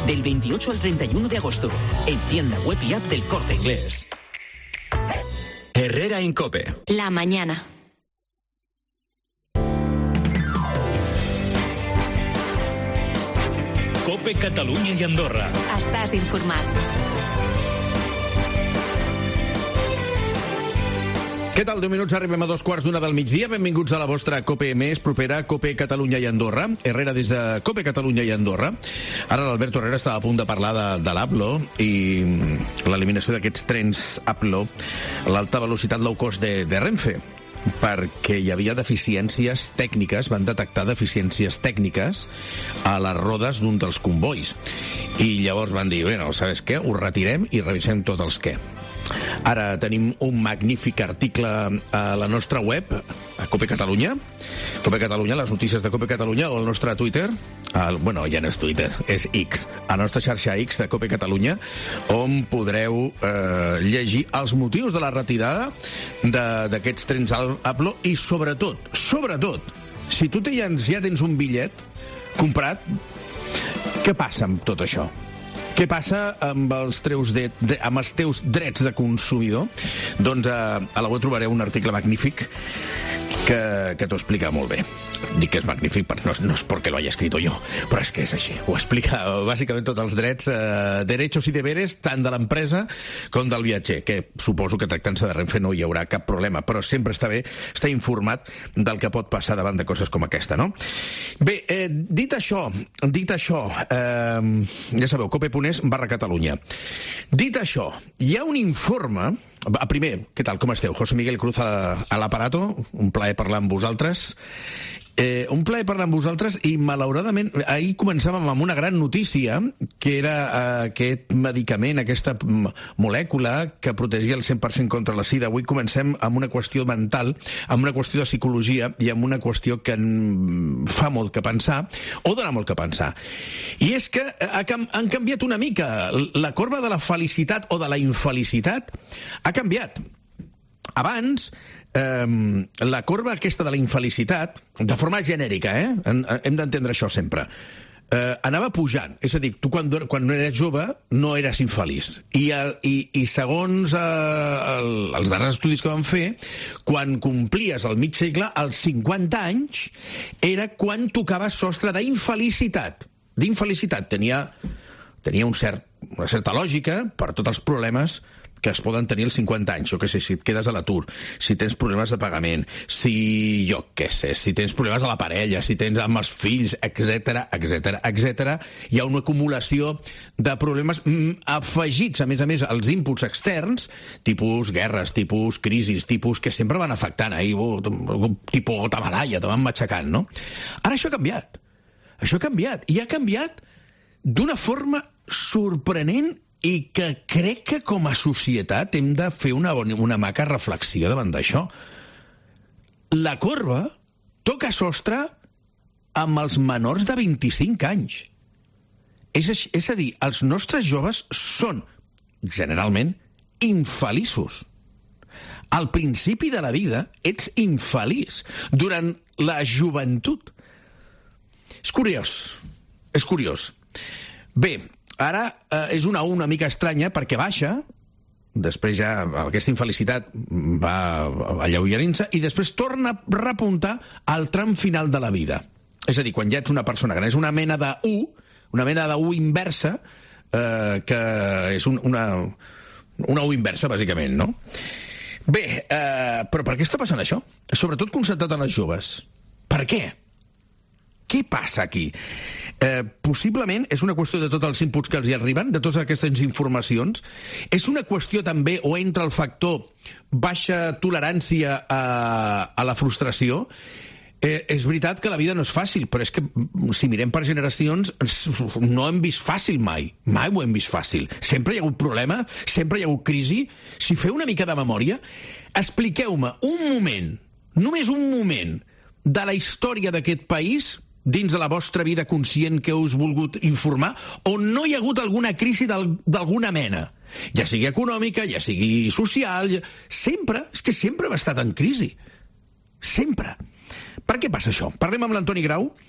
del 28 al 31 de agosto, en tienda web y app del Corte Inglés. Herrera en COPE. La mañana. COPE Catalunya i Andorra. Estàs informat. Què tal? 10 minuts, arribem a 2:15 del migdia. Benvinguts a la vostra COPE més propera, COPE Catalunya i Andorra. Herrera des de COPE Catalunya i Andorra. Ara l'Alberto Herrera estava a punt de parlar de l'Aplo i l'eliminació d'aquests trens Aplo, l'alta velocitat low cost de Renfe, perquè hi havia deficiències tècniques, van detectar deficiències tècniques a les rodes d'un dels convois. I llavors van dir, bueno, ¿sabes què? Ho retirem i revisem tots els què. Ara tenim un magnífic article a la nostra web, a COPE Catalunya. COPE Catalunya, les notícies de COPE Catalunya, o al nostre Twitter, bueno, ja no és Twitter, és X, a la nostra xarxa X de COPE Catalunya, on podreu llegir els motius de la retirada d'aquests trens Aplo i sobretot, si tu ja tens un bitllet comprat, què passa amb tot això? Què passa amb els teus drets de consumidor? Doncs a la web trobareu un article magnífic que t'ho explica molt bé. Dic que és magnífic, no és perquè lo haya escrito jo, però és que és així. Ho explica bàsicament tots els drets, derechos i deberes, tant de l'empresa com del viatger, que suposo que tractant-se de Renfe no hi haurà cap problema, però sempre està bé estar informat del que pot passar davant de coses com aquesta, no? Bé, dit això, ja sabeu, cope.es/Catalunya. Dit això, hi ha un informe. Primer, què tal, com esteu? José Miguel Cruz a l'aparato, un plaer parlar amb vosaltres. Un plaer parlar amb vosaltres i, malauradament, ahir començàvem amb una gran notícia, que era aquest medicament, aquesta molècula que protegia el 100% contra la sida. Avui comencem amb una qüestió mental, amb una qüestió de psicologia i amb una qüestió que fa molt que pensar, o dona molt que pensar. I és que han canviat una mica. La corba de la felicitat o de la infelicitat ha canviat. Abans, la corba aquesta de la infelicitat, de forma genèrica, hem d'entendre això sempre, anava pujant. És a dir, tu quan eres jove no eres infeliç. I segons els darrers estudis que van fer, quan complies el mig segle, als 50 anys, era quan tocaves sostre d'infelicitat. Tenia una certa lògica per tots els problemes que es poden tenir als 50 anys. Jo què sé, si et quedes a l'atur, si tens problemes de pagament, si tens problemes a la parella, si tens amb els fills, etc, hi ha una acumulació de problemes afegits, a més, als inputs externs, tipus guerres, tipus crisis, tipus que sempre van afectant, tipus Tamalaya, te van matxacant, no? Ara això ha canviat. I ha canviat d'una forma sorprenent i que crec que com a societat hem de fer una maca reflexió davant d'això. La corba toca sostre amb els menors de 25 anys. És a dir, els nostres joves són, generalment, infeliços. Al principi de la vida ets infeliç. Durant la joventut. És curiós. Bé, ara és una mica estranya perquè baixa, després ja aquesta infelicitat va alleugerint-se i després torna a repuntar al tram final de la vida. És a dir, quan ja ets una persona gran, és una mena de U inversa, que és una U inversa, bàsicament, no? Bé, però per què està passant això? Sobretot concentrat en els joves. Per què? Què passa aquí? Possiblement és una qüestió de tots els inputs que els hi arriben, de totes aquestes informacions. És una qüestió també, o entra el factor baixa tolerància a la frustració. És veritat que la vida no és fàcil, però és que si mirem per generacions no hem vist fàcil mai ho hem vist fàcil. Sempre hi ha hagut problema, sempre hi ha hagut crisi. Si feu una mica de memòria, expliqueu-me un moment, només un moment, de la història d'aquest país, dins de la vostra vida conscient que us volgut informar, on no hi ha hagut alguna crisi d'alguna mena, ja sigui econòmica, ja sigui social, sempre hem estat en crisi, sempre. Per què passa això? Parlem amb l'Antoni Grau,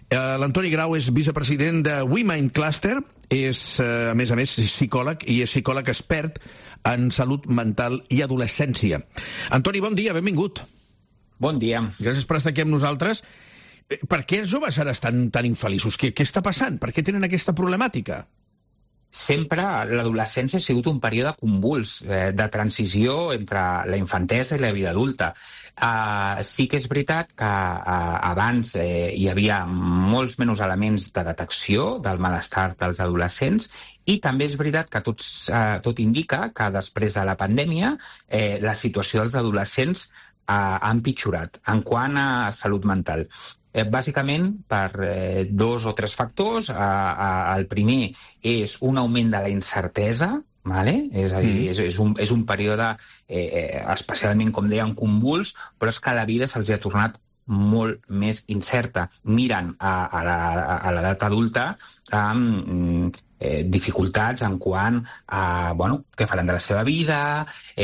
L'Antoni Grau és vicepresident de WeMind Cluster, és, a més, psicòleg, i és psicòleg expert en salut mental i adolescència. Antoni, bon dia, benvingut. Bon dia. Gràcies per estar aquí amb nosaltres. Per què els joves ara estan tan infeliços? Què està passant? Per què tenen aquesta problemàtica? Sempre l'adolescència ha sigut un període convuls de transició entre la infantesa i la vida adulta. Sí que és veritat que abans hi havia molts menys elements de detecció del malestar dels adolescents i també és veritat que tot indica que després de la pandèmia la situació dels adolescents ha empitjorat en quant a salut mental. Bàsicament per 2 o 3 factors. El primer és un augment de la incertesa, és a dir, és un període especialment, com dèiem, convuls, però és que la vida se'ls ha tornat molt més incerta. Miren a l'edat adulta amb dificultats en quant a què faran de la seva vida,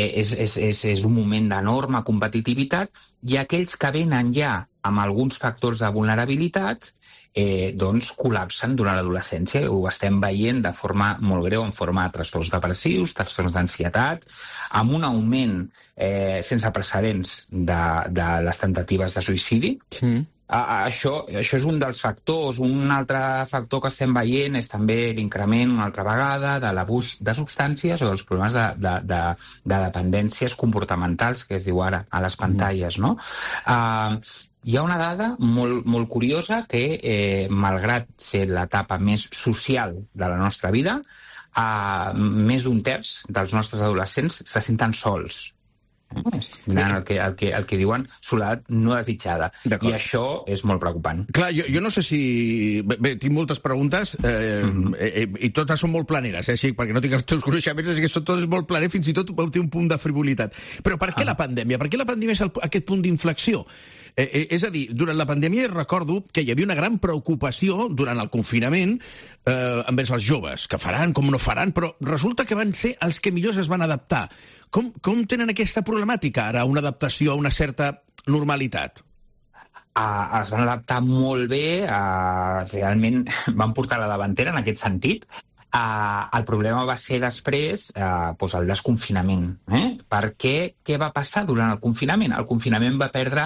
és un moment d'enorme competitivitat, i aquells que venen ja amb alguns factors de vulnerabilitat col·lapsen durant l'adolescència. Ho estem veient de forma molt greu en forma de trastorns depressius, trastorns d'ansietat, amb un augment sense precedents de les temptatives de suïcidi. Això és un dels factors. Un altre factor que estem veient és també l'increment, una altra vegada, de l'abús de substàncies o dels problemes de dependències comportamentals, que es diu ara a les pantalles, no? Hi ha una dada molt curiosa que, malgrat ser l'etapa més social de la nostra vida, més d'un terç dels nostres adolescents se senten sols. El que diuen soledat no desitjada. I això és molt preocupant. Clar, jo no sé si... Bé, tinc moltes preguntes i totes són molt planeres, així, perquè no tinc els teus coneixements, que són totes molt planeres, fins i tot té un punt de frivolitat. Però per què la pandèmia? Per què la pandèmia és aquest punt d'inflexió? És a dir, durant la pandèmia recordo que hi havia una gran preocupació durant el confinament envers els joves, que faran, com no faran, però resulta que van ser els que millors es van adaptar. Com tenen aquesta problemàtica ara, una adaptació a una certa normalitat? Es van adaptar molt bé, realment van portar la davantera en aquest sentit. El problema va ser després el desconfinament. Perquè què va passar durant el confinament? El confinament van perdre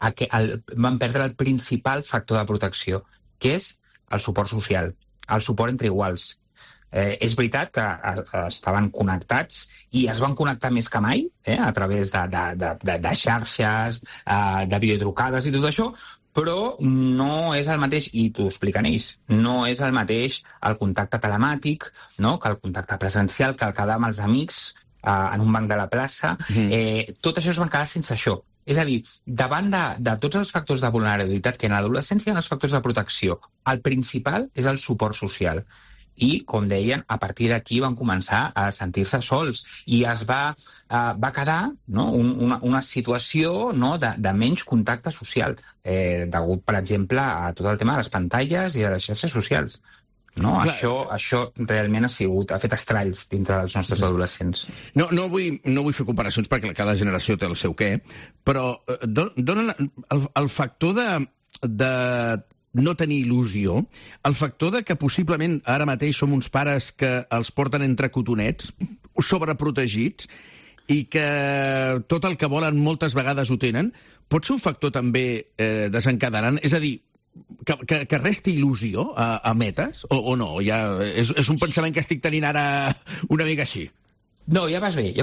el principal factor de protecció, que és el suport social, el suport entre iguals. És veritat que estaven connectats i es van connectar més que mai a través de xarxes, de videotrucades i tot això, però no és el mateix, i t'ho expliquen ells, no és el mateix el contacte telemàtic, que el contacte presencial, que el quedar amb els amics en un banc de la plaça. Tot això es van quedar sense això. És a dir, davant de tots els factors de vulnerabilitat que en l'adolescència hi ha els factors de protecció, el principal és el suport social. I, com deien, a partir d'aquí van començar a sentir-se sols i es va quedar una situació de menys contacte social, degut, per exemple, a tot el tema de les pantalles i de les xarxes socials. Això realment ha fet estralls dintre dels nostres adolescents. No vull fer comparacions perquè cada generació té el seu què, però donen el factor de no tenir il·lusió, el factor de que possiblement ara mateix som uns pares que els porten entre cotonets, sobreprotegits, i que tot el que volen moltes vegades ho tenen, pot ser un factor també desencadenant? És a dir, que resti il·lusió a metes, o no? És un pensament que estic tenint ara una mica així. No, ja vas bé.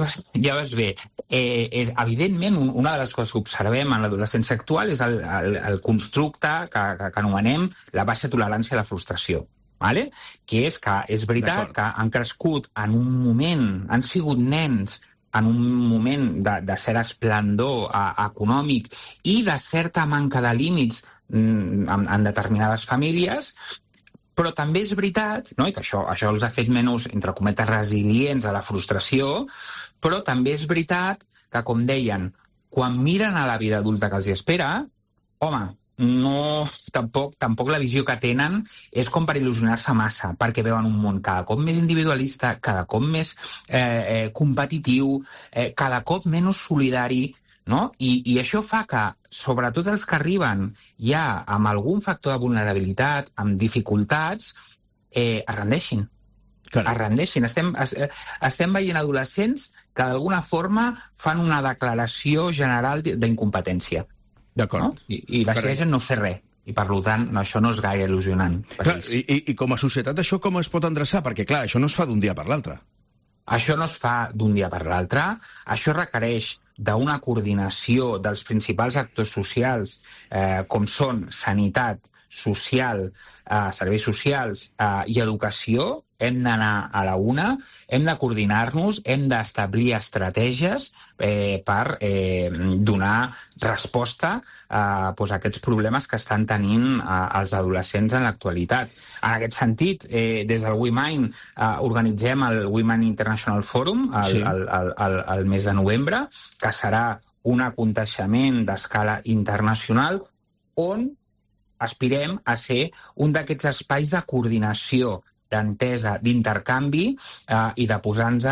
Evidentment, una de les coses que observem en l'adolescència actual és el constructe que anomenem la baixa tolerància a la frustració. Que és veritat que han crescut en un moment, han sigut nens en un moment de cert esplendor econòmic i de certa manca de límits en determinades famílies, però també és veritat, i que això els ha fet menys, entre cometes, resilients a la frustració, però també és veritat que, com deien, quan miren a la vida adulta que els hi espera, tampoc la visió que tenen és com per il·lusionar-se massa, perquè veuen un món cada cop més individualista, cada cop més competitiu, cada cop menys solidari, no? I això fa que, sobretot els que arriben ja amb algun factor de vulnerabilitat, amb dificultats, es rendeixin. Es rendeixin. Estem veient adolescents que d'alguna forma fan una declaració general d'incompetència. D'acord. No? I decideixen no fer res. I, per tant, això no és gaire il·lusionant. Clar, i com a societat això com es pot endreçar? Perquè, clar, això no es fa d'un dia per l'altre. Això no es fa d'un dia per l'altre. Això requereix d'una coordinació dels principals actors socials, com són sanitat, social, serveis socials i educació. Hem d'anar a la una, hem de coordinar-nos, hem d'establir estratègies per donar resposta a aquests problemes que estan tenint els adolescents en l'actualitat. En aquest sentit, des del WeMind organitzem el WeMind International Forum el mes de novembre, que serà un aconteixement d'escala internacional on aspirem a ser un d'aquests espais de coordinació, d'entesa, d'intercanvi i de posar-nos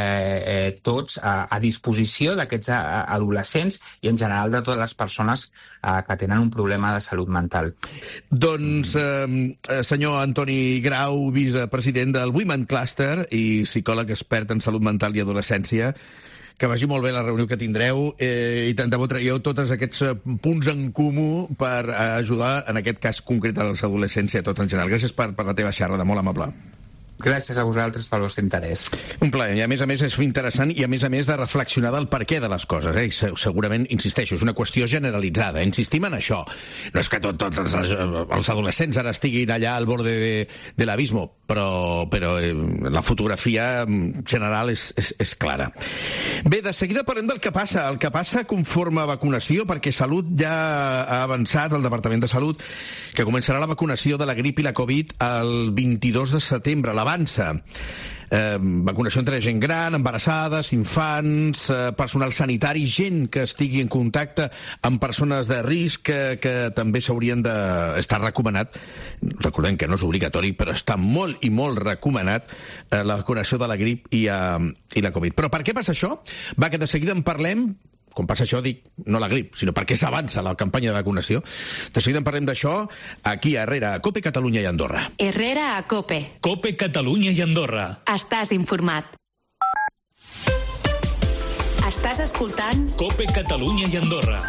tots a disposició d'aquests adolescents i en general de totes les persones que tenen un problema de salut mental. Doncs, senyor Antoni Grau, vicepresident del Women Cluster i psicòleg expert en salut mental i adolescència, que vagi molt bé la reunió que tindreu i tant de bo traieu tots aquests punts en comú per ajudar, en aquest cas concret, a les adolescències a tot en general. Gràcies per la teva xerrada, molt amable. Gràcies a vosaltres pel vostre interès. Un plaer, i a més és interessant i a més de reflexionar del perquè de les coses. Segurament, insisteixo, és una qüestió generalitzada. Insistim en això. No és que tots els adolescents ara estiguin allà al borde de l'abisme, però la fotografia general és clara. Bé, de seguida parlem del que passa. El que passa conforme a vacunació, perquè Salut ja ha avançat, el Departament de Salut, que començarà la vacunació de la grip i la Covid el 22 de setembre. L'avança. Vacunació entre gent gran, embarassades, infants, personal sanitari, gent que estigui en contacte amb persones de risc que també s'haurien d'estar recomanat. Recordem que no és obligatori, però està molt i molt recomanat la vacunació de la grip i la Covid. Però per què passa això? Va, que de seguida en parlem. Com passa això, dic, no la grip, sinó perquè s'avança la campanya de vacunació. De seguida en parlem d'això aquí a Herrera, a COPE, Catalunya i Andorra. Herrera a COPE. COPE, Catalunya i Andorra. Estàs informat. Estàs escoltant COPE, Catalunya i Andorra.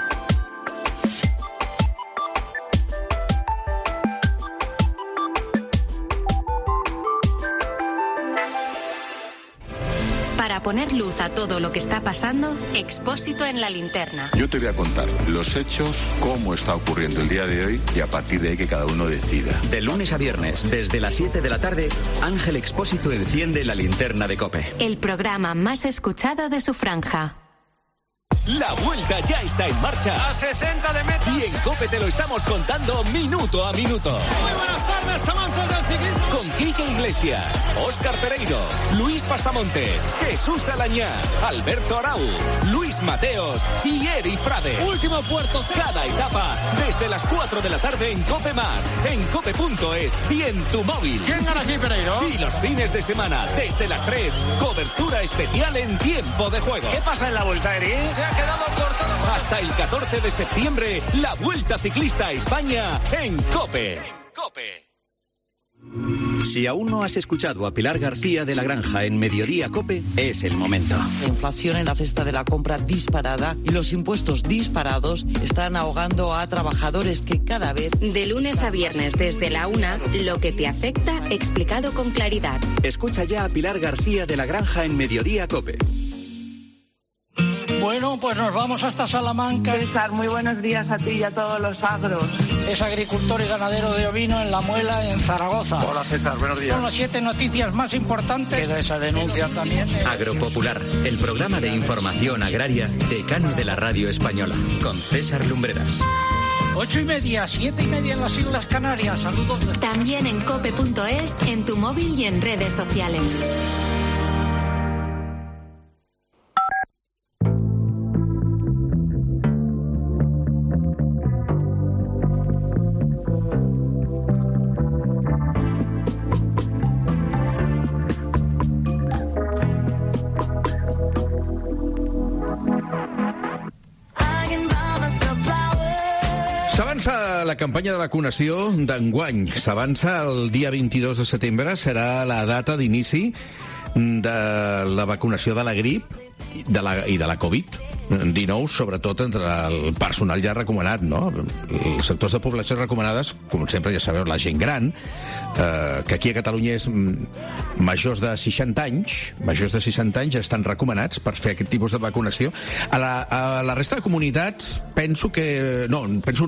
Para poner luz a todo lo que está pasando, Expósito en la linterna. Yo te voy a contar los hechos, cómo está ocurriendo el día de hoy y a partir de ahí que cada uno decida. De lunes a viernes, desde las 7 de la tarde, Ángel Expósito enciende la linterna de COPE. El programa más escuchado de su franja. La vuelta ya está en marcha. A 60 de metros. Y en COPE te lo estamos contando minuto a minuto. Muy buenas tardes, amantes del ciclismo. Con Quique Iglesias, Óscar Pereiro, Luis Pasamontes, Jesús Alañá, Alberto Arau, Luis Mateos y Eri Frade. Último puerto. Cada etapa desde las 4 de la tarde en COPE+, en cope.es y en tu móvil. ¿Quién gana aquí, Pereiro? Y los fines de semana desde las 3, cobertura especial en tiempo de juego. ¿Qué pasa en la vuelta, Eri? Se ha quedado cortado. Hasta el 14 de septiembre, la Vuelta Ciclista a España en COPE. Si aún no has escuchado a Pilar García de la Granja en Mediodía COPE, es el momento. La inflación en la cesta de la compra disparada y los impuestos disparados están ahogando a trabajadores que cada vez... De lunes a viernes desde la 1, lo que te afecta explicado con claridad. Escucha ya a Pilar García de la Granja en Mediodía COPE. Bueno, pues nos vamos hasta Salamanca. César, muy buenos días a ti y a todos los agros. Es agricultor y ganadero de ovino en La Muela, en Zaragoza. Hola César, buenos días. Son las 7 noticias más importantes. Queda esa denuncia también. Agropopular, el programa de información agraria decano de la radio española, con César Lumbreras. 8:30, 7:30 en las Islas Canarias. Saludos. También en cope.es, en tu móvil y en redes sociales. la campanya de vacunació d'enguany. S'avança el dia 22 de setembre, serà la data d'inici de la vacunació de la grip i de la Covid-19, sobretot entre el personal ja recomanat, no? Els sectors de població recomanades, com sempre ja sabeu, la gent gran, que aquí a Catalunya és majors de 60 anys estan recomanats per fer aquest tipus de vacunació. A la resta de comunitats penso no,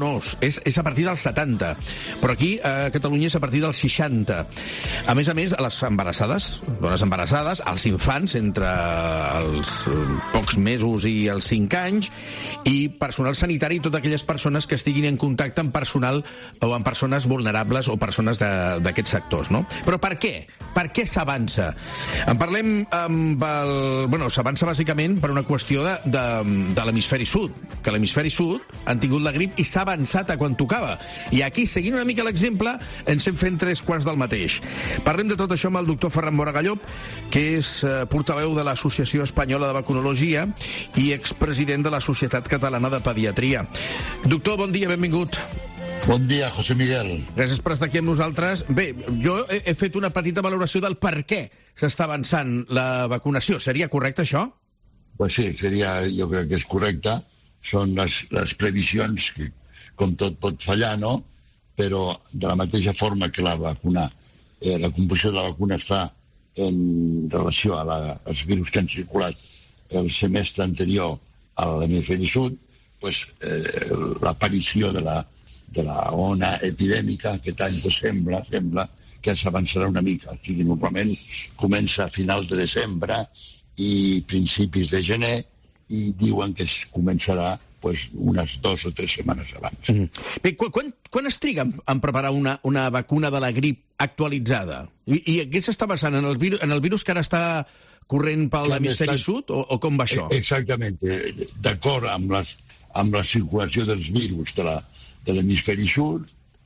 és a partir dels 70, però aquí a Catalunya és a partir dels 60. A més, a les dones embarassades, als infants entre els pocs mesos i els 5 anys, i personal sanitari i totes aquelles persones que estiguin en contacte amb personal o amb persones vulnerables o persones d'aquests sectors, no? Però per què? Per què s'avança? En parlem amb s'avança bàsicament per una qüestió de l'hemisferi sud, que a l'hemisferi sud han tingut la grip i s'ha avançat a quan tocava. I aquí, seguint una mica l'exemple, ens hem fent 3/4 del mateix. Parlem de tot això amb el doctor Ferran Moragallo, que és portaveu de l'Associació Espanyola de Vacunologia i expresident de la Societat Catalana de Pediatria. Doctor, bon dia, benvingut. Bon dia, José Miguel. Gràcies per estar aquí amb nosaltres. Bé, jo he fet una petita valoració del per què s'està avançant la vacunació. Seria correcte, això? Pues sí, jo crec que és correcte. Són les previsions que, com tot, pot fallar, no? Però de la mateixa forma que la vacuna, la composició de la vacuna es fa en relació als virus que han circulat el semestre anterior a l'hemisferi sud, pues, l'aparició de la ona epidèmica aquest any sembla que s'avançarà una mica. O sigui, normalment comença a finals de desembre i principis de gener, i diuen que es començarà unes 2 o 3 setmanes abans. Bé, quan es triga en preparar una vacuna de la grip actualitzada? I què s'està basant? En el virus que ara està corrent pel l'hemisferi sud, o com va això? Exactament. D'acord amb la circulació dels virus de l'hemisferi sud,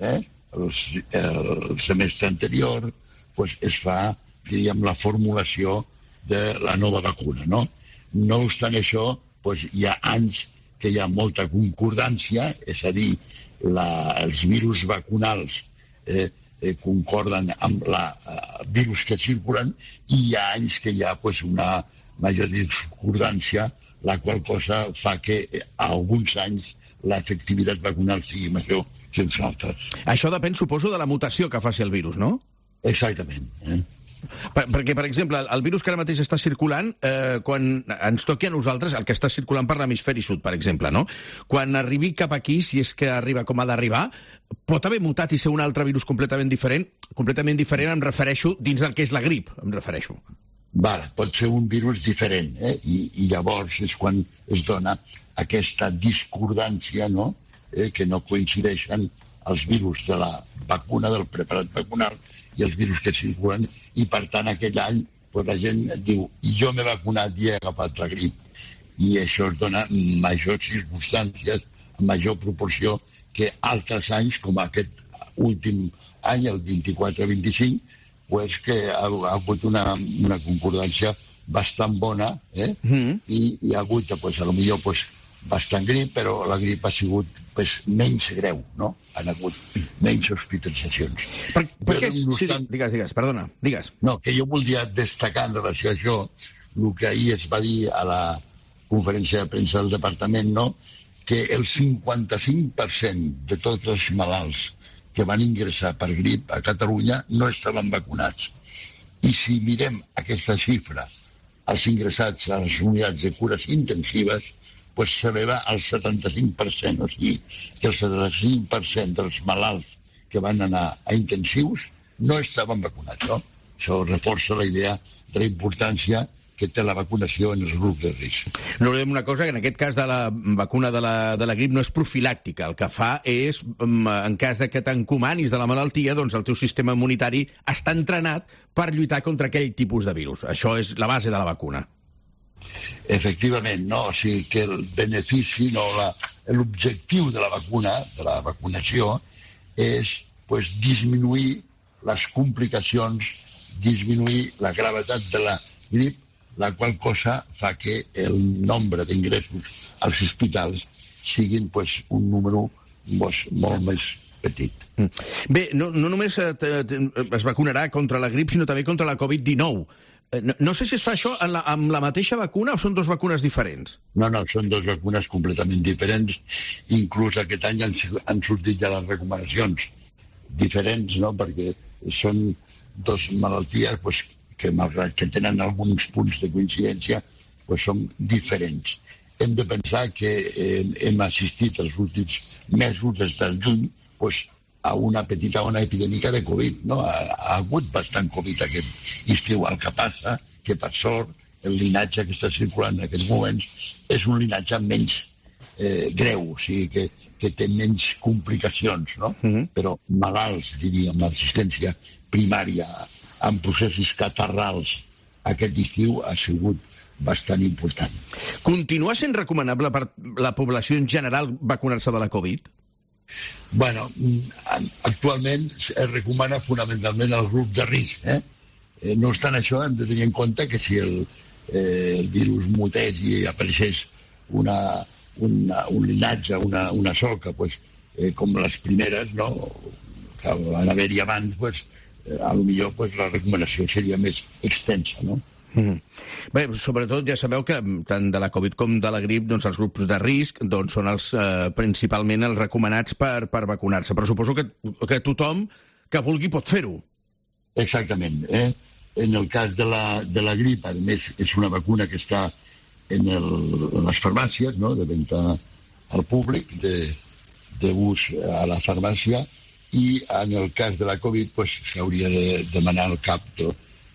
el semestre anterior, es fa, diríem, la formulació de la nova vacuna, no? No obstant això, hi ha anys que hi ha molta concordància, és a dir, els virus vacunals concorden amb els virus que circulen, i hi ha anys que hi ha una major discordància, la qual cosa fa que a alguns anys l'efectivitat vacunal sigui major que uns altres. Això depèn, suposo, de la mutació que faci el virus, no? Exactament. Perquè, per exemple, el virus que ara mateix està circulant, quan ens toqui a nosaltres, el que està circulant per l'hemisferi sud, per exemple, no? Quan arribi cap aquí, si és que arriba com ha d'arribar, pot haver mutat i ser un altre virus completament diferent. Completament diferent em refereixo dins del que és la grip, em refereixo. Pot ser un virus diferent, i llavors és quan es dona aquesta discordància, no?, que no coincideixen els virus de la vacuna, del preparat vacunal, i els virus que circulen, i per tant aquell any la gent diu, jo m'he vacunat i he agafat la grip, i això es dona majors circumstàncies, en major proporció que altres anys, com aquest últim any, el 24-25, que ha hagut una concordància bastant bona, i hi ha hagut, potser bastant grip, però la grip ha sigut menys greu, no? Han hagut menys hospitalitzacions. Per què? Sí, digues, perdona, digues. No, que jo volia destacar en relació a això el que ahir es va dir a la conferència de premsa del departament, no?, que el 55% de tots els malalts que van ingressar per grip a Catalunya no estaven vacunats. I si mirem aquesta xifra, els ingressats a les unitats de cures intensives, s'eleva al 75%, o sigui que el 75% dels malalts que van anar a intensius no estaven vacunats, no? Això reforça la idea de la importància que té la vacunació en els grups de risc. No oblidem una cosa, que en aquest cas de la vacuna de la grip no és profilàctica. El que fa és, en cas de que t'encomanis de la malaltia, doncs el teu sistema immunitari està entrenat per lluitar contra aquell tipus de virus. Això és la base de la vacuna. Efectivament, no? O sigui que el benefici, l'objectiu de la vacuna, de la vacunació, és disminuir les complicacions, disminuir la gravetat de la grip, la qual cosa fa que el nombre d'ingressos als hospitals siguin un número molt més petit. Bé, no només es vacunarà contra la grip, sinó també contra la Covid-19. No sé si es fa això amb la mateixa vacuna o són dues vacunes diferents? No, són dues vacunes completament diferents. Inclús aquest any han sortit ja les recomanacions diferents, no? Perquè són dues malalties que, malgrat que tenen alguns punts de coincidència, són diferents. Hem de pensar que hem assistit els últims mesos, des del juny, a una petita ona epidèmica de Covid, no? Ha hagut bastant Covid aquest estiu. El que passa que, per sort, el linatge que està circulant en aquests moments és un linatge menys greu, o sigui que té menys complicacions, no? Però malalts, diríem, la resistència primària en processos catarrals aquest estiu ha sigut bastant important. Continua sent recomanable per la població en general vacunar-se de la Covid? Bueno, actualment es recomana fonamentalment el grup de risc. No obstant això, hem de tenir en compte que si el virus mutés i apareixés un linatge, una solca, com les primeres, no? Que van haver-hi abans, potser la recomanació seria més extensa, no? Bé, sobretot ja sabeu que tant de la Covid com de la grip, doncs els grups de risc són els principalment els recomanats per vacunar-se, però suposo que tothom que vulgui pot fer-ho. Exactament. En el cas de la grip, a més, és una vacuna que està en les farmàcies, no?, de venda al públic, d'ús a la farmàcia, i en el cas de la Covid s'hauria de demanar al CAP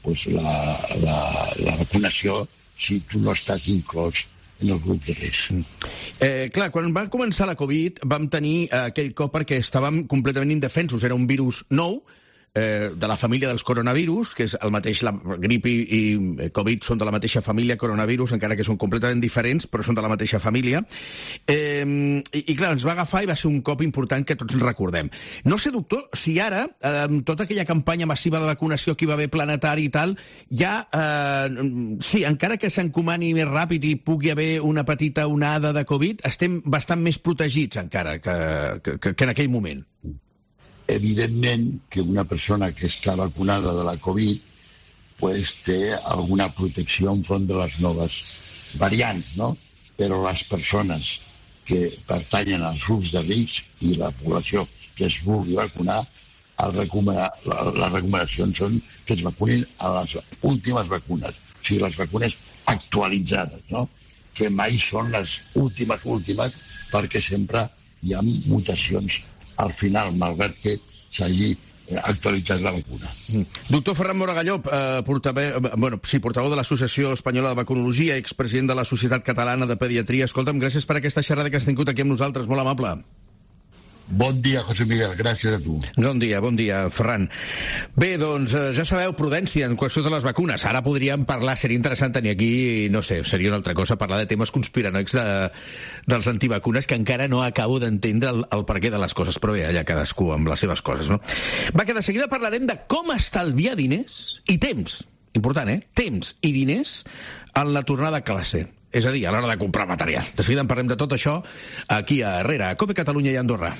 la vacunació si tu no estàs inclòs en el grup de risc. Clar, quan va començar la Covid vam tenir aquell cop perquè estàvem completament indefensos. Era un virus nou, de la família dels coronavirus, que és el mateix, la grip i Covid són de la mateixa família, coronavirus, encara que són completament diferents, però són de la mateixa família. I clar, ens va agafar i va ser un cop important que tots recordem. No sé, doctor, si ara, amb tota aquella campanya massiva de vacunació que hi va haver planetari i tal, ja, sí, encara que s'encomani més ràpid i pugui haver una petita onada de Covid, estem bastant més protegits encara que en aquell moment. Evidentment que una persona que està vacunada de la Covid té alguna protecció enfront de les noves variants, no? Però les persones que pertanyen als grups de risc i la població que es vulgui vacunar, les recomanacions són que es vacunin a les últimes vacunes, o sigui, les vacunes actualitzades, no? Que mai són les últimes, perquè sempre hi ha mutacions al final, malgrat que s'hagi actualitzat la vacuna. Doctor Ferran Moragalló, portaveu de l'Associació Espanyola de Vacunologia, expresident de la Societat Catalana de Pediatria. Escolta'm, gràcies per aquesta xerrada que has tingut aquí amb nosaltres, molt amable. Bon dia, José Miguel, gràcies a tu. Bon dia, Ferran. Bé, doncs, ja sabeu, prudència en qüestió de les vacunes. Ara podríem parlar, seria interessant tenir aquí, no sé, seria una altra cosa, parlar de temes conspiranoics dels antivacunes, que encara no acabo d'entendre el perquè de les coses, però bé, allà cadascú amb les seves coses, no? Va, que de seguida parlarem de com estalviar diners i temps, important, temps i diners en la tornada a classe. És a dir, a l'hora de comprar material. De seguida en parlem de tot això aquí a Herrera, a COPE Catalunya i Andorra.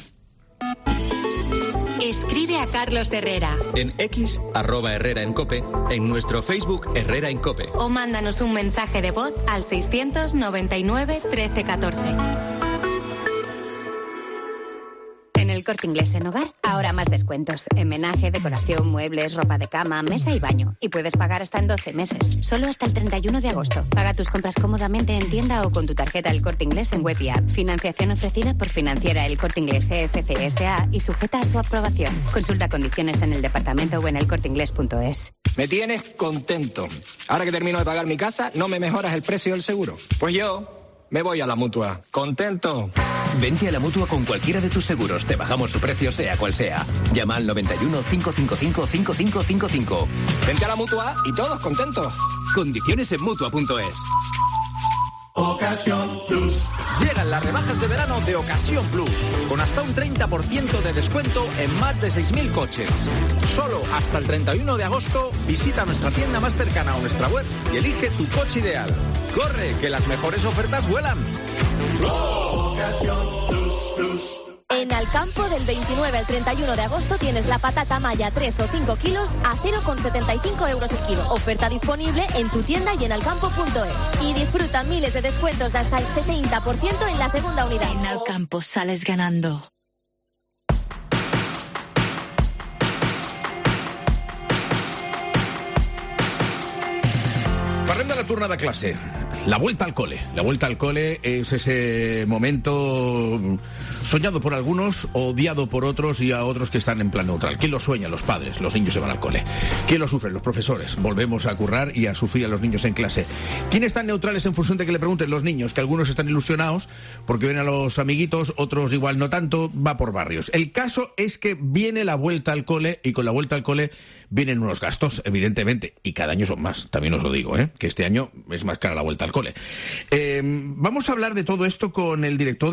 Escribe a Carlos Herrera. En X, @Herrera en COPE, en nuestro Facebook Herrera en COPE. O mándanos un mensaje de voz al 699 13 14. En el Corte Inglés en Hogar, ahora más descuentos. En menaje, decoración, muebles, ropa de cama, mesa y baño. Y puedes pagar hasta en 12 meses, solo hasta el 31 de agosto. Paga tus compras cómodamente en tienda o con tu tarjeta El Corte Inglés en web y app. Financiación ofrecida por Financiera El Corte Inglés EFC S.A. y sujeta a su aprobación. Consulta condiciones en el departamento o en elcorteingles.es. Me tienes contento. Ahora que termino de pagar mi casa, ¿no me mejoras el precio del seguro? Pues yo me voy a la Mutua. ¿Contento? Vente a la Mutua con cualquiera de tus seguros. Te bajamos su precio, sea cual sea. Llama al 91 555 5555. Vente a la Mutua y todos contentos. Condiciones en Mutua.es. Ocasión Plus. Llegan las rebajas de verano de Ocasión Plus, con hasta un 30% de descuento en más de 6.000 coches. Solo hasta el 31 de agosto visita nuestra tienda más cercana o nuestra web y elige tu coche ideal. ¡Corre, que las mejores ofertas vuelan! Ocasión Plus. En Alcampo, del 29 al 31 de agosto, tienes la patata maya 3 o 5 kilos a 0,75 euros el kilo. Oferta disponible en tu tienda y en alcampo.es. Y disfruta miles de descuentos de hasta el 70% en la segunda unidad. En Alcampo sales ganando. Parlem de la tornada a clase. La vuelta al cole. La vuelta al cole es ese momento soñado por algunos, odiado por otros y a otros que están en plan neutral. ¿Quién lo sueña? Los padres. Los niños se van al cole. ¿Quién lo sufre? Los profesores. Volvemos a currar y a sufrir a los niños en clase. ¿Quién están neutrales en función de que le pregunten? Los niños, que algunos están ilusionados porque ven a los amiguitos, otros igual no tanto, va por barrios. El caso es que viene la vuelta al cole y con la vuelta al cole vienen unos gastos, evidentemente, y cada año son más, también os lo digo, que este año es más cara la vuelta al cole. Vamos a hablar de todo esto con el director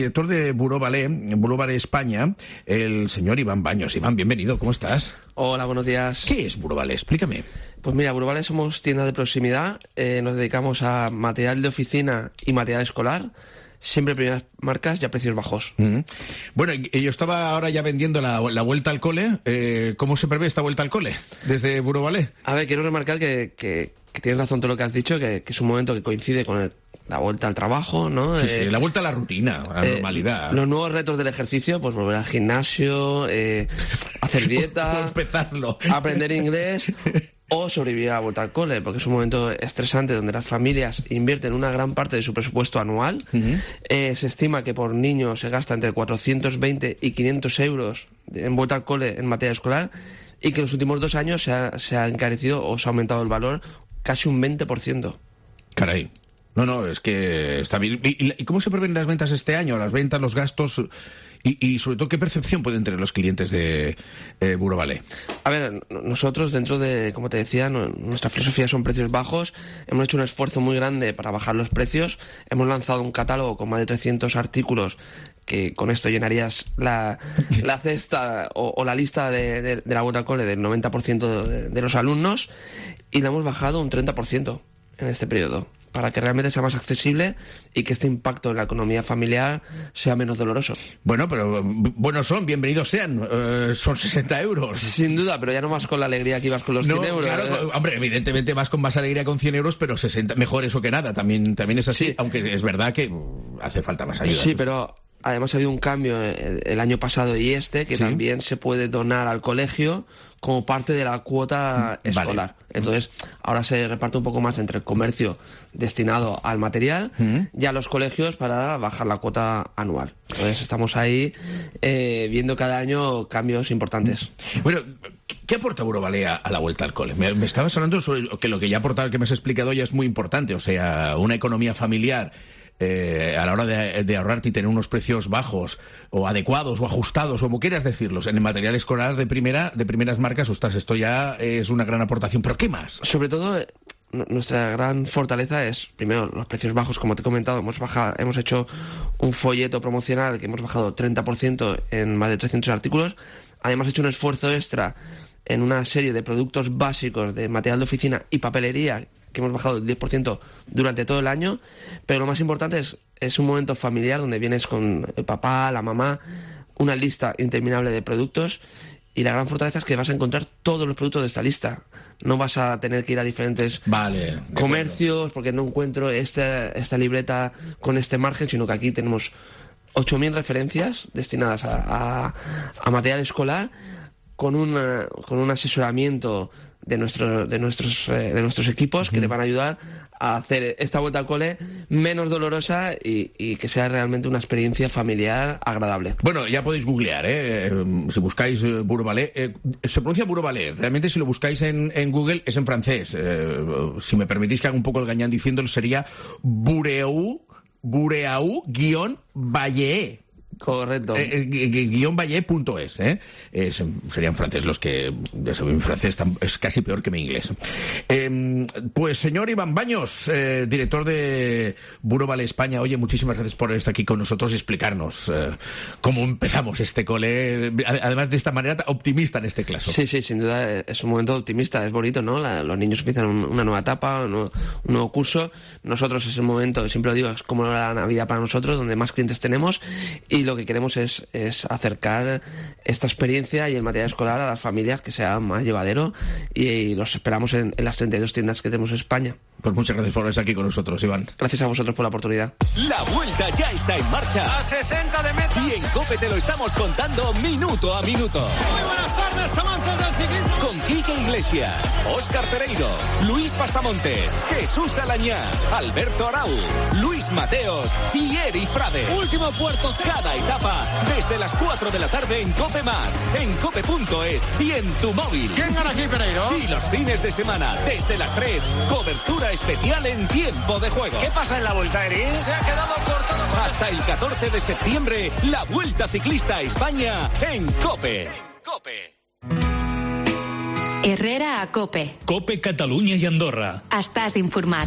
de Buró Ballet España, el señor Iván Baños. Iván, bienvenido, ¿cómo estás? Hola, buenos días. ¿Qué es Buró Ballet? Explícame. Pues mira, Buró Ballet somos tienda de proximidad, nos dedicamos a material de oficina y material escolar, siempre primeras marcas y a precios bajos. Bueno, yo estaba ahora ya vendiendo la vuelta al cole. ¿Cómo se prevé esta vuelta al cole desde Buró Ballet? A ver, quiero remarcar que tienes razón todo lo que has dicho, que es un momento que coincide con la vuelta al trabajo, ¿no? Sí, la vuelta a la rutina, a la normalidad. Los nuevos retos del ejercicio, pues volver al gimnasio, hacer dieta, empezarlo, aprender inglés o sobrevivir a la vuelta al cole, porque es un momento estresante donde las familias invierten una gran parte de su presupuesto anual. Se estima que por niño se gasta entre 420 y 500 euros en vuelta al cole en materia escolar, y que en los últimos 2 años se ha encarecido o se ha aumentado el valor casi un 20%. Caray. No, es que está bien. ¿Y cómo se prevén las ventas este año? Las ventas, los gastos y sobre todo, ¿qué percepción pueden tener los clientes de Buró Ballet? A ver, nosotros dentro de, como te decía, nuestra filosofía son precios bajos. Hemos hecho un esfuerzo muy grande para bajar los precios. Hemos lanzado un catálogo con más de 300 artículos que con esto llenarías la cesta o la lista de la vuelta al cole del 90% de los alumnos, y la hemos bajado un 30% en este periodo, para que realmente sea más accesible y que este impacto en la economía familiar sea menos doloroso. Bueno, pero bienvenidos sean. Son 60 euros. Sin duda, pero ya no vas con la alegría que ibas con los 100 euros. Claro, hombre, evidentemente vas con más alegría con 100 euros, pero 60, mejor eso que nada. También es así, sí. Aunque es verdad que hace falta más ayuda. Sí, pero además ha habido un cambio el año pasado y que ¿sí? También se puede donar al colegio como parte de la cuota escolar. Vale. Entonces, ahora se reparte un poco más entre el comercio destinado al material y a los colegios para bajar la cuota anual. Entonces, estamos ahí viendo cada año cambios importantes. Bueno, ¿qué aporta Buró Ballet a la vuelta al cole? Me estabas hablando sobre que lo que ya aportado, que me has explicado ya es muy importante. O sea, una economía familiar a la hora de ahorrarte y tener unos precios bajos o adecuados o ajustados, o como quieras decirlos, en el material escolar de primeras marcas, ostras, esto ya es una gran aportación. ¿Pero qué más? Sobre todo, nuestra gran fortaleza es, primero, los precios bajos. Como te he comentado, hemos hecho un folleto promocional que hemos bajado 30% en más de 300 artículos. Además, he hecho un esfuerzo extra en una serie de productos básicos de material de oficina y papelería, que hemos bajado el 10% durante todo el año. Pero lo más importante es un momento familiar donde vienes con el papá, la mamá, una lista interminable de productos, y la gran fortaleza es que vas a encontrar todos los productos de esta lista. No vas a tener que ir a diferentes comercios porque no encuentro esta libreta con este margen, sino que aquí tenemos 8.000 referencias destinadas a material escolar, con un asesoramiento de nuestros equipos que te van a ayudar a hacer esta vuelta al cole menos dolorosa y que sea realmente una experiencia familiar agradable. Bueno, ya podéis googlear, si buscáis Buró Ballet. Se pronuncia Buró Ballet. Realmente, si lo buscáis en Google, es en francés. Si me permitís que haga un poco el gañán diciéndolo, sería Bureau-Ballet. Correcto. _ballet.es, sería en francés. Los que, ya saben, mi francés es casi peor que mi inglés. Pues señor Iván Baños, director de Buró Ballet España, oye, muchísimas gracias por estar aquí con nosotros y explicarnos cómo empezamos este cole, además de esta manera optimista en este caso. Sí, sin duda es un momento optimista, es bonito, ¿no? Los niños empiezan una nueva etapa, un nuevo curso. Nosotros es el momento, siempre lo digo, es como la Navidad para nosotros, donde más clientes tenemos, y lo que queremos es acercar esta experiencia y el material escolar a las familias, que sea más llevadero, y los esperamos en las 32 tiendas que tenemos en España. Pues muchas gracias por estar aquí con nosotros, Iván. Gracias a vosotros por la oportunidad. La vuelta ya está en marcha. A 60 de meta. Y en COPE te lo estamos contando minuto a minuto. Muy buenas tardes, amantes del ciclismo. Con Quique Iglesias, Óscar Pereiro, Luis Pasamontes, Jesús Alañá, Alberto Arau, Luis Mateos y Eri Frade. Último puerto. Cada etapa desde las 4 de la tarde en COPE+, en cope.es y en tu móvil. ¿Quién gana aquí, Pereiro? Y los fines de semana desde las 3, cobertura especial en tiempo de juego. ¿Qué pasa en la vuelta, Eri? Se ha quedado cortado. Hasta el 14 de septiembre, la Vuelta Ciclista a España en COPE. Herrera a COPE. COPE Catalunya i Andorra. Estàs informat.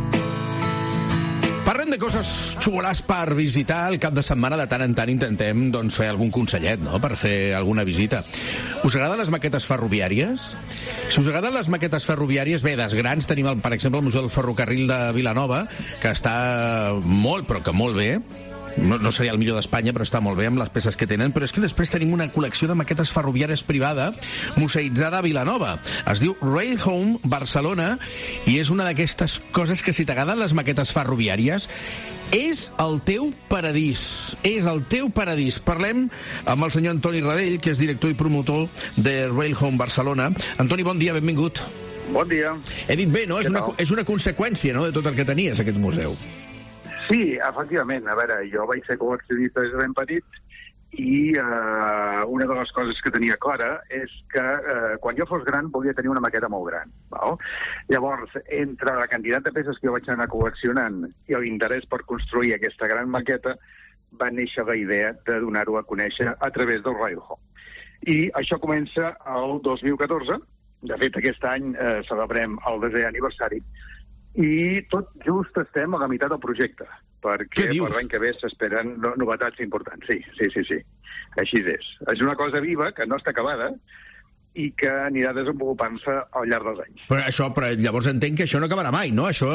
Parlem de coses xules per visitar el cap de setmana. De tant en tant intentem fer algun consellet, no?, per fer alguna visita. Us agraden les maquetes ferroviàries? Si us agraden les maquetes ferroviàries, bé, des grans tenim, per exemple, el Museu del Ferrocarril de Vilanova, que està molt, però que molt bé. No seria el millor d'Espanya, però està molt bé amb les peces que tenen. Però és que després tenim una col·lecció de maquetes ferroviàries privada museïtzada a Vilanova. Es diu Rail Home Barcelona i és una d'aquestes coses que, si t'agraden les maquetes ferroviàries, és el teu paradís. És el teu paradís. Parlem amb el senyor Antoni Ravell, que és director i promotor de Rail Home Barcelona. Antoni, bon dia, benvingut. Bon dia. He dit bé, no? És una conseqüència, no?, de tot el que tenies, aquest museu. Sí, efectivament. A veure, jo vaig ser col·leccionista des de ben petit i una de les coses que tenia clara és que quan jo fos gran volia tenir una maqueta molt gran. Val? Llavors, entre la quantitat de peces que jo vaig anar col·leccionant i l'interès per construir aquesta gran maqueta, va néixer la idea de donar-ho a conèixer a través del Rail Home. I això comença el 2014. De fet, aquest any celebrem el 10è aniversari. I tot just estem a la meitat del projecte, perquè per l'any que ve s'esperen novetats importants. Sí. Així és. És una cosa viva, que no està acabada, i que anirà desenvolupant-se al llarg dels anys. Però llavors entenc que això no acabarà mai, no? Això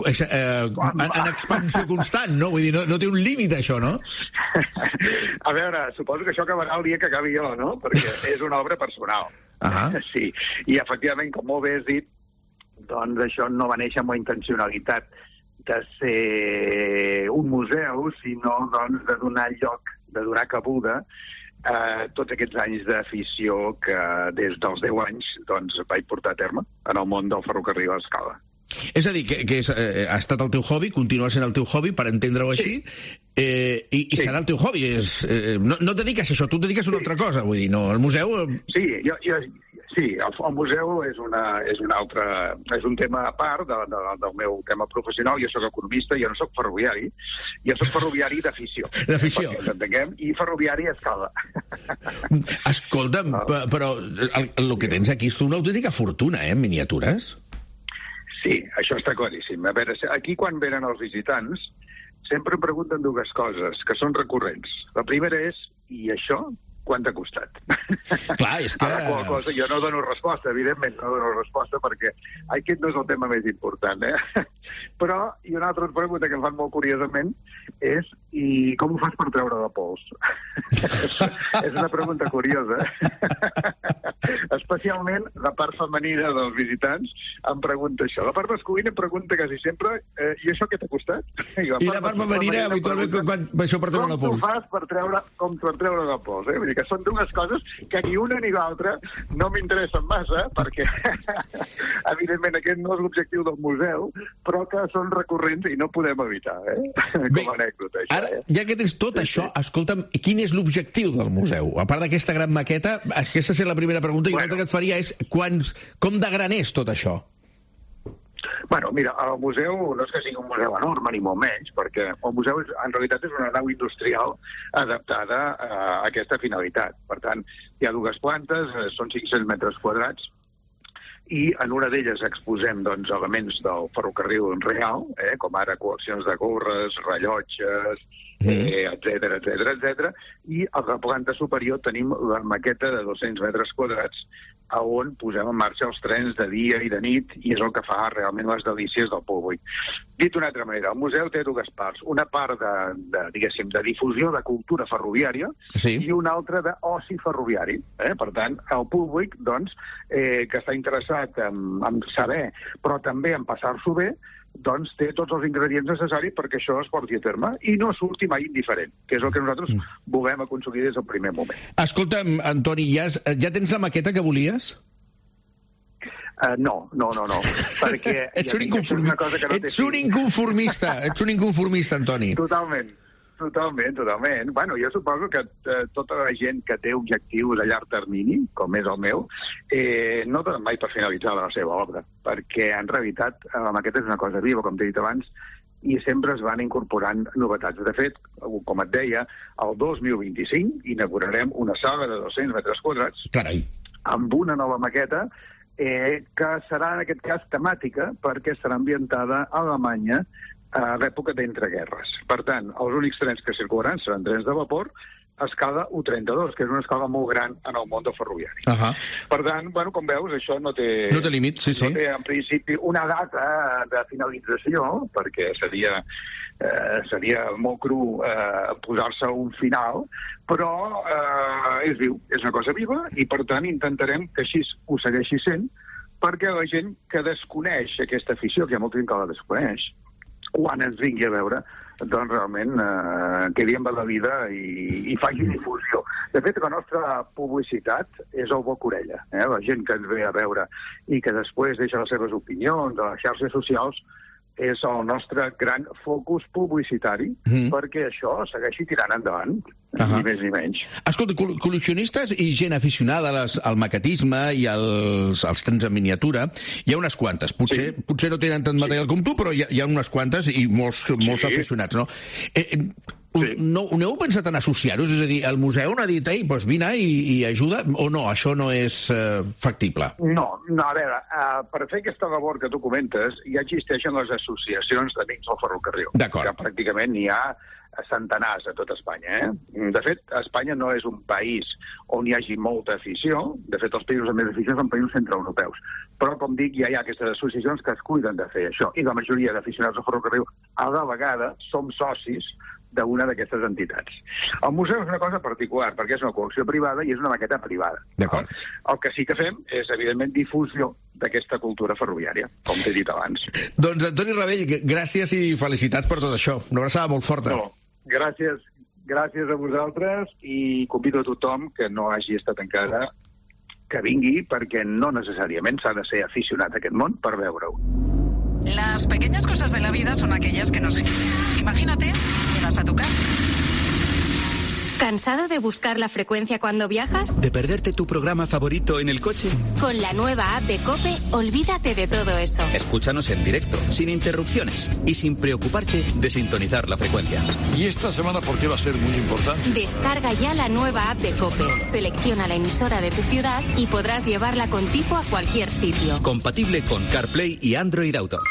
en expansió constant, no? Vull dir, no té un límit, això, no? A veure, suposo que això acabarà el dia que acabi jo, no? Perquè és una obra personal. Sí, i efectivament, com molt bé has dit, doncs això no va néixer amb la intencionalitat de ser un museu, sinó doncs, de donar lloc, de donar cabuda a tots aquests anys d'afició que des dels 10 anys doncs, vaig portar a terme en el món del ferrocarril a escala. És a dir, que ha estat el teu hobby, continua sent el teu hobby, per entendre-ho així, i serà el teu hobby. No et dediques a això, tu et dediques a una altra cosa, vull dir, no, el museu... Sí, el museu és un tema a part del meu tema professional. Jo soc economista, jo no soc ferroviari, jo soc ferroviari d'afició. D'afició. Perquè ens entenguem, i ferroviari a escala. Escolta'm, però el que tens aquí és una autèntica fortuna, en miniatures? Sí, això està claríssim. A veure, aquí quan venen els visitants sempre em pregunten dues coses que són recurrents. La primera és, i això quant t'ha costat? Clar, és que... A la qual cosa jo no dono resposta, evidentment no dono resposta, perquè aquest no és el tema més important, Però, i una altra pregunta que em fan molt curiosament és, i com ho fas per treure de pols? És una pregunta curiosa. Especialment la part femenina dels visitants em pregunta això. La part masculina em pregunta quasi sempre, i això què t'ha costat? I la part femenina, habitualment, això per treure la pols? Com ho fas per treure de pols? Vull dir que són dues coses que ni una ni l'altra no m'interessen massa, perquè evidentment aquest no és l'objectiu del museu, però que són recurrents i no podem evitar, com a anècdota. Això, ara, ja que tens tot això, escolta'm, quin és l'objectiu del museu? A part d'aquesta gran maqueta, aquesta és la primera pregunta, i una altra que et faria és com de gran és tot això? Bueno, mira, el museu no és que sigui un museu enorme, ni molt menys, perquè el museu en realitat és una nau industrial adaptada a aquesta finalitat. Per tant, hi ha dues plantes, són 500 metres quadrats, i en una d'elles exposem doncs, elements del ferrocarril real, com ara col·leccions de gorres, rellotges, etc. I a la planta superior tenim la maqueta de 200 metres quadrats on posem en marxa els trens de dia i de nit, i és el que fa realment les delícies del públic. Dit d'una altra manera, el museu té dues parts. Una part diguéssim, de difusió de cultura ferroviària i una altra d'oci ferroviari. Per tant, el públic, doncs, que està interessat en saber, però també en passar-s'ho bé, doncs té tots els ingredients necessaris perquè això es porti a terme i no surti mai indiferent, que és el que nosaltres volem aconseguir des del primer moment. Escolta'm, Antoni, ja tens la maqueta que volies? No, perquè... Ets un inconformista, Antoni. Totalment. Bueno, jo suposo que tota la gent que té objectius a llarg termini, com és el meu, no donen mai per finalitzar la seva obra, perquè en realitat la maqueta és una cosa viva, com t'he dit abans, i sempre es van incorporant novetats. De fet, com et deia, el 2025 inaugurarem una sala de 200 metres quadrats amb una nova maqueta que serà, en aquest cas, temàtica, perquè estarà ambientada a Alemanya a l'època d'entreguerres. Per tant, els únics trens que circularan seran trens de vapor a escala U32, que és una escala molt gran en el món del ferroviari. Per tant, com veus, això no té... No té límit, sí. No té, en principi, una data de finalització, perquè seria molt cru posar-se un final, però és viu, és una cosa viva, i per tant intentarem que així ho segueixi sent, perquè la gent que desconeix aquesta afició, que hi ha molta gent que la desconeix, quan ens vingui a veure, doncs realment quedi amb la vida i faci difusió. De fet, la nostra publicitat és el boca-orella. La gent que ens ve a veure i que després deixa les seves opinions a les xarxes socials és el nostre gran focus publicitari perquè això segueixi tirant endavant, ni més ni menys. Escolta, col·leccionistes i gent aficionada al maquetisme i als trens en miniatura, hi ha unes quantes. Potser no tenen tant material com tu, però hi ha unes quantes i molts aficionats, no? No heu pensat en associar-vos? És a dir, el museu no ha dit, doncs vine i ajuda, o no? Això no és factible? No, a veure, per fer aquesta labor que tu comentes, ja existeixen les associacions d'amics del ferrocarril. D'acord. Que pràcticament n'hi ha centenars a tot Espanya. De fet, Espanya no és un país on hi hagi molta afició. De fet, els països amb més afició són països centreeuropeus. Però, com dic, ja hi ha aquestes associacions que es cuiden de fer això. I la majoria d'aficionats al ferrocarril, a la vegada, som socis d'una d'aquestes entitats. El museu és una cosa particular, perquè és una col·lecció privada i és una maqueta privada. D'acord. El que sí que fem és, evidentment, difusió d'aquesta cultura ferroviària, com t'he dit abans. Doncs, Antoni Ravell, gràcies i felicitats per tot això. Una abraçada molt forta. No, gràcies a vosaltres i convido a tothom que no hagi estat encara que vingui, perquè no necessàriament s'ha de ser aficionat a aquest món per veure-ho. Las pequeñas cosas de la vida son aquellas que nos... Imagínate, llegas a tu casa. ¿Cansado de buscar la frecuencia cuando viajas? ¿De perderte tu programa favorito en el coche? Con la nueva app de COPE, olvídate de todo eso. Escúchanos en directo, sin interrupciones y sin preocuparte de sintonizar la frecuencia. ¿Y esta semana por qué va a ser muy importante? Descarga ya la nueva app de COPE. Selecciona la emisora de tu ciudad y podrás llevarla contigo a cualquier sitio. Compatible con CarPlay y Android Auto.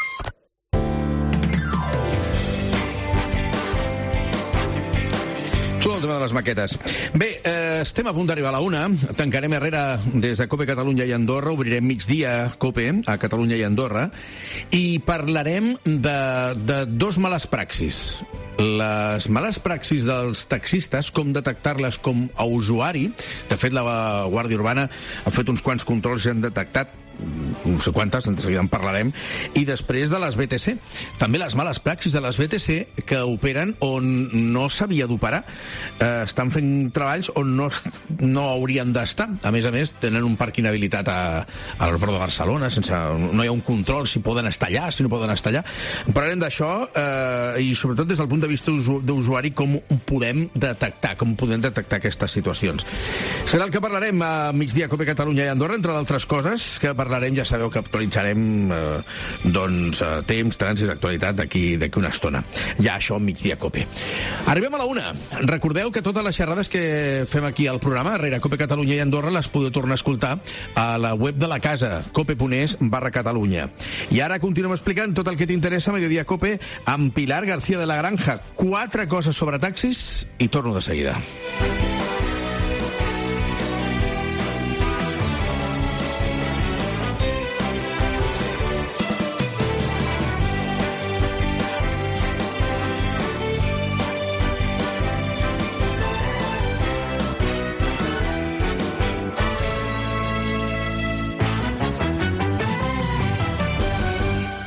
Xulo el tema de les maquetes. Bé, estem a punt d'arribar a la 1. Tancarem Herrera des de COPE Catalunya i Andorra. Obrirem migdia COPE a Catalunya i Andorra. I parlarem de dos males praxis. Les males praxis dels taxistes, com detectar-les com a usuari. De fet, la Guàrdia Urbana ha fet uns quants controls i han detectat no sé quantes, de seguida en parlarem, i després de les BTC. També les males praxis de les BTC que operen on no s'havia d'operar. Estan fent treballs on no haurien d'estar. A més, tenen un parc inhabilitat a l'aeroport de Barcelona, no hi ha un control si poden estar allà, si no poden estar allà. Parlarem d'això i sobretot des del punt de vista d'usuari com podem detectar aquestes situacions. Serà el que parlarem a migdia COPE Catalunya i Andorra, entre d'altres coses que parlarem, ja sabeu que actualitzarem temps, trànsit, actualitat d'aquí una estona. Ja això, migdia COPE. Arribem a la 1. Recordeu que totes les xerrades que fem aquí al programa, darrere COPE Catalunya i Andorra, les podeu tornar a escoltar a la web de la casa, cope.es/Catalunya. I ara continuem explicant tot el que t'interessa a Mediodía COPE amb Pilar García de la Granja. 4 coses sobre taxis i torno de seguida.